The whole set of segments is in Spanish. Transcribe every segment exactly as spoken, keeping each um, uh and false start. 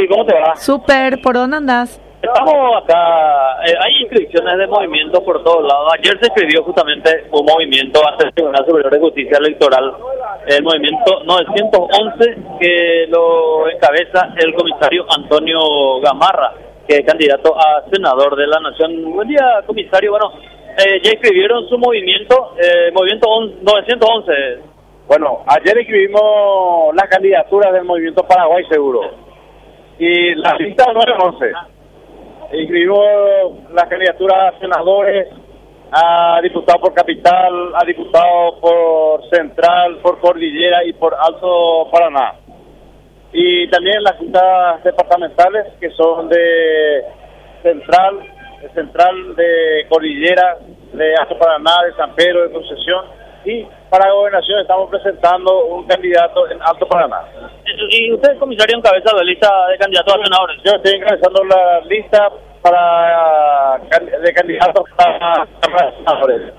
Vivi, ¿cómo te va? Súper, ¿por dónde andás? Estamos acá, eh, hay inscripciones de movimientos por todos lados. Ayer se escribió justamente un movimiento ante el Tribunal Superior de Justicia Electoral, el movimiento novecientos once, que lo encabeza el comisario Antonio Gamarra, que es candidato a senador de la Nación. Buen día, comisario. Bueno, eh, ya escribieron su movimiento, eh, movimiento novecientos once. Bueno, ayer escribimos las candidaturas del Movimiento Paraguay Seguro y la lista nueve once. Escribimos las candidaturas a senadores, a diputados por Capital, a diputados por Central, por Cordillera y por Alto Paraná. Y también las juntas departamentales que son de Central, de Central, de Cordillera, de Alto Paraná, de San Pedro, de Concepción. Y para gobernación estamos presentando un candidato en Alto Paraná. ¿Y usted, comisario, encabeza la lista de candidatos a senadores? Yo estoy encabezando la lista para de candidatos a senadores.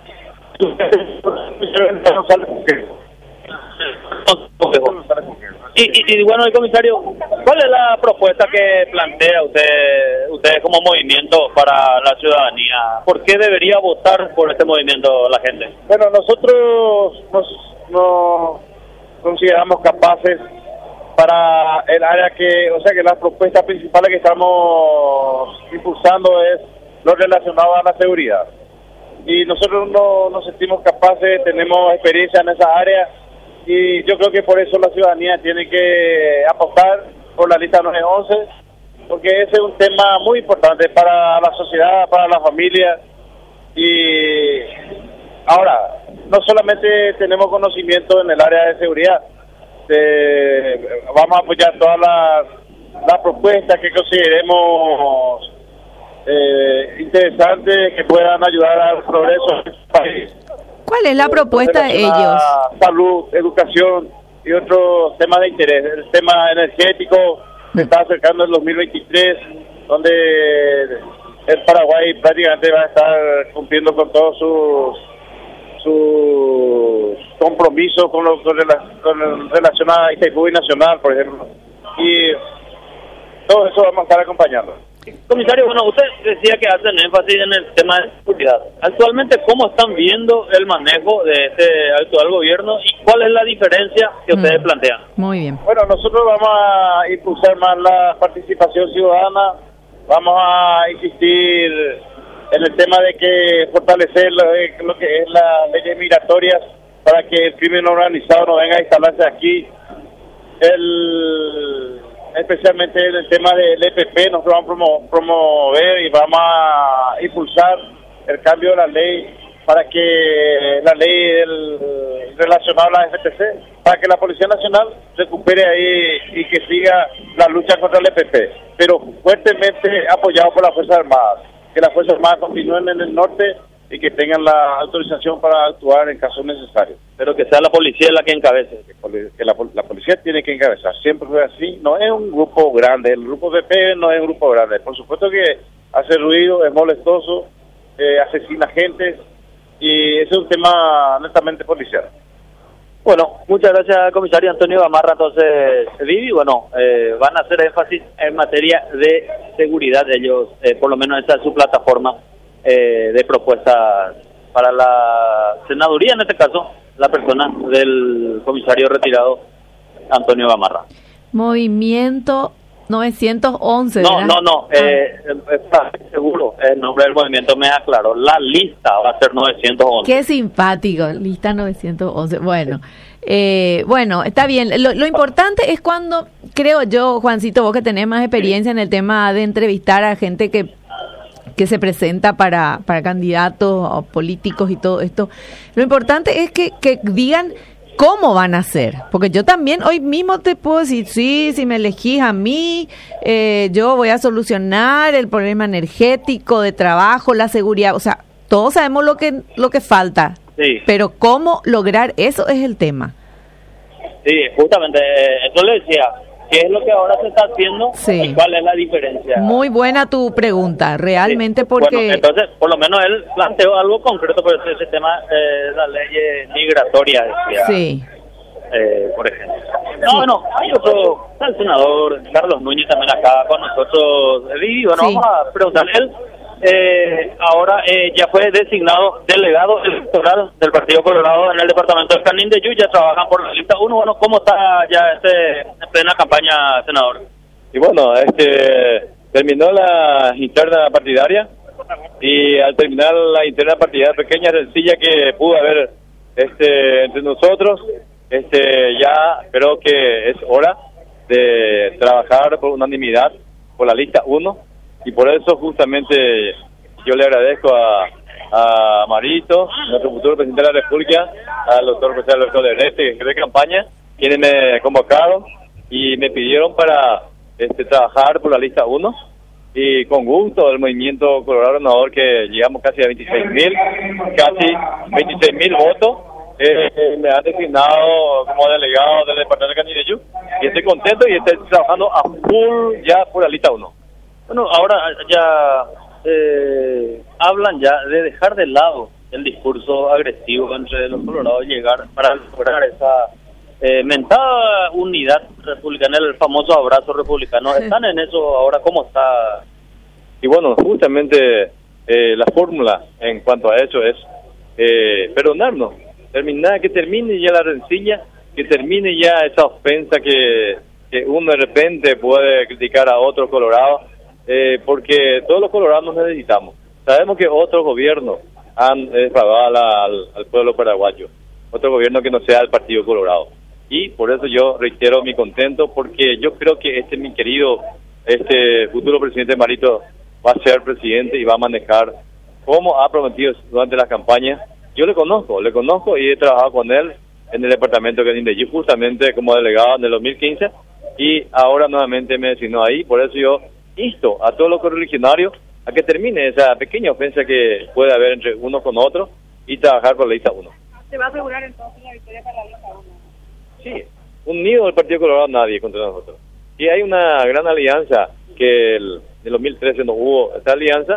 Y, y, y bueno, el comisario, ¿cuál es la propuesta que plantea usted, ustedes como movimiento para la ciudadanía? ¿Por qué debería votar por este movimiento la gente? Bueno, nosotros nos, nos consideramos capaces para el área que, o sea que las propuestas principales que estamos impulsando es lo relacionado a la seguridad. Y nosotros no nos sentimos capaces, tenemos experiencia en esa área. Y yo creo que por eso la ciudadanía tiene que apostar por la lista nueve once, porque ese es un tema muy importante para la sociedad, para la familia. Y ahora, no solamente tenemos conocimiento en el área de seguridad, eh, vamos a apoyar todas las, las propuestas que consideremos eh, interesantes, que puedan ayudar al progreso del país. ¿Cuál es la propuesta de ellos? Salud, educación y otros temas de interés. El tema energético se está acercando el dos mil veintitrés, donde el Paraguay prácticamente va a estar cumpliendo con todos sus sus compromisos con lo con, con relación a Itaipú y Nacional, por ejemplo. Y todo eso vamos a estar acompañando. Comisario, bueno, usted decía que hacen énfasis en el tema de seguridad. Actualmente, ¿cómo están viendo el manejo de este actual gobierno y cuál es la diferencia que ustedes mm. plantean? Muy bien. Bueno, nosotros vamos a impulsar más la participación ciudadana, vamos a insistir en el tema de que fortalecer lo, lo que es las leyes migratorias para que el crimen organizado no venga a instalarse aquí. El... especialmente en el tema del E P P, nosotros vamos a promo, promover y vamos a impulsar el cambio de la ley para que la ley del, relacionada a la F T C, para que la Policía Nacional recupere ahí y que siga la lucha contra el E P P, pero fuertemente apoyado por las Fuerzas Armadas, que las Fuerzas Armadas continúen en el norte y que tengan la autorización para actuar en casos necesarios. Pero que sea la policía la que encabece. Que la, la policía tiene que encabezar, siempre fue así. No es un grupo grande, el grupo P P no es un grupo grande. Por supuesto que hace ruido, es molestoso, eh, asesina gente, y ese es un tema netamente policial. Bueno, muchas gracias, comisario Antonio Gamarra. Entonces, Vivi, bueno, eh, van a hacer énfasis en materia de seguridad. Ellos, eh, por lo menos esta es su plataforma eh, de propuestas para la senaduría, en este caso, la persona del comisario retirado Antonio Gamarra. Movimiento novecientos once, No, ¿verdad? no, no, ah. eh, está seguro, el nombre del movimiento me aclaró, la lista va a ser novecientos once. Qué simpático, lista novecientos once, bueno, eh, bueno, está bien, lo, lo importante es cuando, creo yo, Juancito, vos que tenés más experiencia en el tema de entrevistar a gente que que se presenta para, para candidatos o políticos y todo esto, lo importante es que, que digan cómo van a hacer, porque yo también hoy mismo te puedo decir, sí, si me elegís a mí, eh, yo voy a solucionar el problema energético, de trabajo, la seguridad, o sea, todos sabemos lo que lo que falta, sí, pero cómo lograr eso es el tema. Sí, justamente, eso le decía, ¿qué es lo que ahora se está haciendo sí. y cuál es la diferencia? Muy buena tu pregunta, realmente, sí. porque... Bueno, entonces, por lo menos él planteó algo concreto, pero ese tema de eh, la ley migratoria, decía. Sí. eh, por ejemplo. No, bueno, hay otro, está el senador Carlos Núñez también acá con nosotros. Vivi, bueno, sí. Vamos a preguntarle él. Eh, ahora eh, ya fue designado delegado electoral del Partido Colorado en el departamento de Canindeyú, ya trabajan por la lista uno. Bueno, ¿cómo está ya este en plena campaña, senador? Y bueno, este terminó la interna partidaria y al terminar la interna partidaria pequeña, sencilla que pudo haber este entre nosotros, este ya creo que es hora de trabajar por unanimidad por la lista uno. Y por eso justamente yo le agradezco a, a Marito, nuestro futuro presidente de la República, al doctor José Alberto Legrete, que de campaña, quienes me convocaron y me pidieron para este, trabajar por la lista uno. Y con gusto el movimiento Colorado Renovador, que llegamos casi a veintiséis mil, casi veintiséis mil votos, eh, me han designado como delegado del departamento de Canindeyú. Y estoy contento y estoy trabajando a full ya por la lista uno. Bueno, ahora ya eh, hablan ya de dejar de lado el discurso agresivo entre los colorados y llegar para lograr esa eh, mentada unidad republicana, el famoso abrazo republicano. ¿Están en eso ahora? ¿Cómo está? Y bueno, justamente eh, la fórmula en cuanto a eso es eh, perdonarnos, terminar, que termine ya la rencilla, que termine ya esa ofensa que, que uno de repente puede criticar a otro colorado. Eh, porque todos los colorados nos necesitamos. Sabemos que otros gobiernos han defraudado al, al pueblo paraguayo, otro gobierno que no sea el Partido Colorado. Y por eso yo reitero mi contento, porque yo creo que este mi querido este futuro presidente Marito va a ser presidente y va a manejar como ha prometido durante la campaña. Yo le conozco, le conozco y he trabajado con él en el departamento de Canindeyú, justamente como delegado en el dos mil quince, y ahora nuevamente me designó ahí. Por eso yo insto a todos los correligionarios a que termine esa pequeña ofensa que puede haber entre uno con otro y trabajar por la lista uno. ¿Se va a asegurar entonces la victoria para la lista uno? Sí, unido el Partido Colorado nadie contra nosotros. Y hay una gran alianza que el, en el dos mil trece no hubo esta alianza,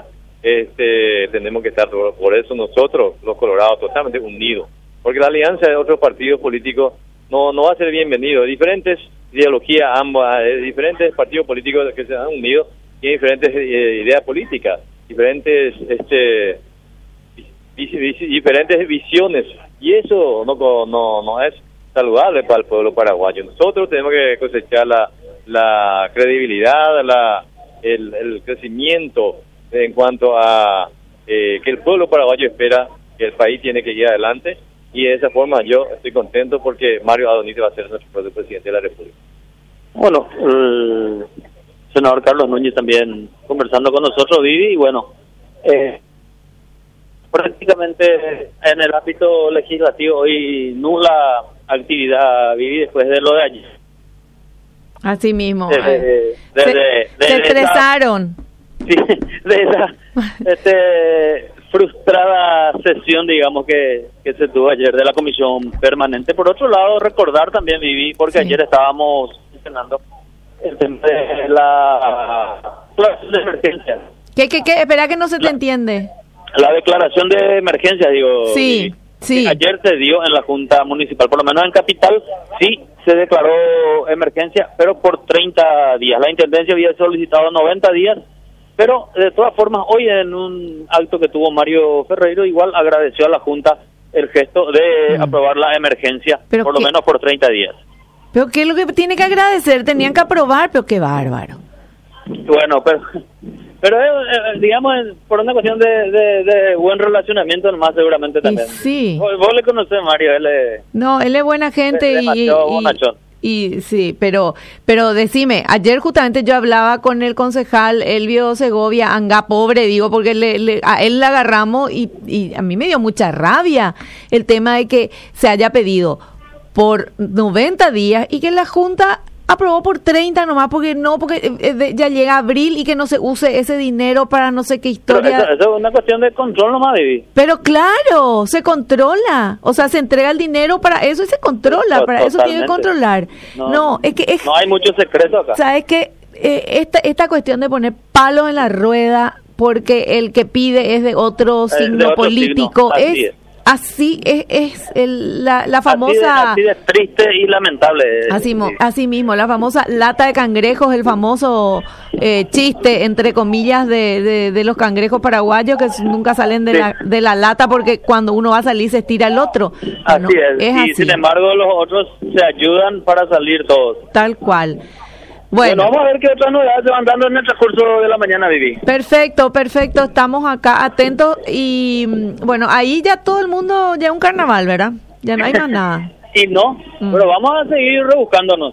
este tenemos que estar por, por eso nosotros, los colorados, totalmente unidos. Porque la alianza de otros partidos políticos no, no va a ser bienvenido. Diferentes ideologías, ambas, eh, diferentes partidos políticos que se han unido tienen diferentes eh, ideas políticas, diferentes este vis, vis, diferentes visiones, y eso no, no no es saludable para el pueblo paraguayo. Nosotros tenemos que cosechar la, la credibilidad, la el, el crecimiento en cuanto a eh, que el pueblo paraguayo espera que el país tiene que ir adelante. Y de esa forma yo estoy contento porque Mario Adonite va a ser nuestro próximo presidente de la República. Bueno, el senador Carlos Núñez también conversando con nosotros, Vivi, y bueno, eh, prácticamente en el ámbito legislativo hoy nula actividad, Vivi, después de lo de ayer. Así mismo. De, de, de, se, de, de, se de estresaron. Esa, sí, de esa este, frustrada sesión, digamos, que, que se tuvo ayer de la comisión permanente. Por otro lado, recordar también, Vivi, porque sí. ayer estábamos mencionando el tema de la declaración de emergencia. ¿Qué, qué, qué? Espera que no se te la, entiende. La declaración de emergencia, digo. Sí, Vivi, sí. Ayer se dio en la Junta Municipal, por lo menos en Capital, sí se declaró emergencia, pero por treinta días. La Intendencia había solicitado noventa días, pero de todas formas, hoy en un acto que tuvo Mario Ferreiro, igual agradeció a la Junta el gesto de mm. aprobar la emergencia, pero por lo menos por treinta días. ¿Pero qué es lo que tiene que agradecer? Tenían que aprobar, pero qué bárbaro. Bueno, pero pero eh, digamos, por una cuestión de, de, de buen relacionamiento nomás, seguramente también. Y sí. Vos, vos le conocés, Mario, él es... No, él es buena gente es y... bonachón. Y sí, pero pero decime, ayer justamente yo hablaba con el concejal Elvio Segovia, anga pobre, digo, porque le, le, a él le agarramos y, y a mí me dio mucha rabia el tema de que se haya pedido por noventa días y que la Junta aprobó por treinta nomás, porque no, porque eh, ya llega abril y que no se use ese dinero para no sé qué historia. Eso, eso es una cuestión de control nomás, Vivi. Pero claro, se controla, o sea, se entrega el dinero para eso y se controla, no, para totalmente. Eso tiene que controlar. No, no, es que... Es, no hay mucho secreto acá. ¿Sabes qué? Eh, esta, esta cuestión de poner palos en la rueda porque el que pide es de otro signo de otro político, signo. es... es. Así es, es el, la, la famosa... Así de, así de triste y lamentable. Así, mo, así mismo, la famosa lata de cangrejos, el famoso eh, chiste, entre comillas, de, de, de los cangrejos paraguayos que nunca salen de, sí. la, de la lata porque cuando uno va a salir se estira el otro. Así no, es, es y así. Sin embargo los otros se ayudan para salir todos. Tal cual. Bueno, bueno, vamos a ver qué otras novedades se van dando en el transcurso de la mañana, Vivi. Perfecto, perfecto, estamos acá atentos y bueno, ahí ya todo el mundo, ya un carnaval, ¿verdad? Ya no hay más nada. Y no, mm. pero vamos a seguir rebuscándonos.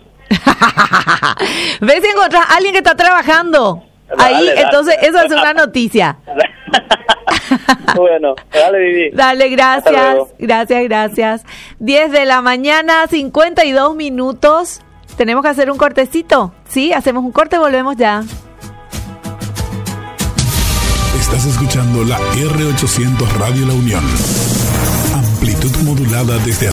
Ve si encontrás a alguien que está trabajando dale, ahí, dale. Entonces eso es una noticia. Bueno, dale, Vivi. Dale, gracias, gracias, gracias. diez de la mañana, cincuenta y dos minutos. Tenemos que hacer un cortecito. Sí, hacemos un corte, volvemos ya. Estás escuchando la R ochocientos Radio La Unión. Amplitud modulada desde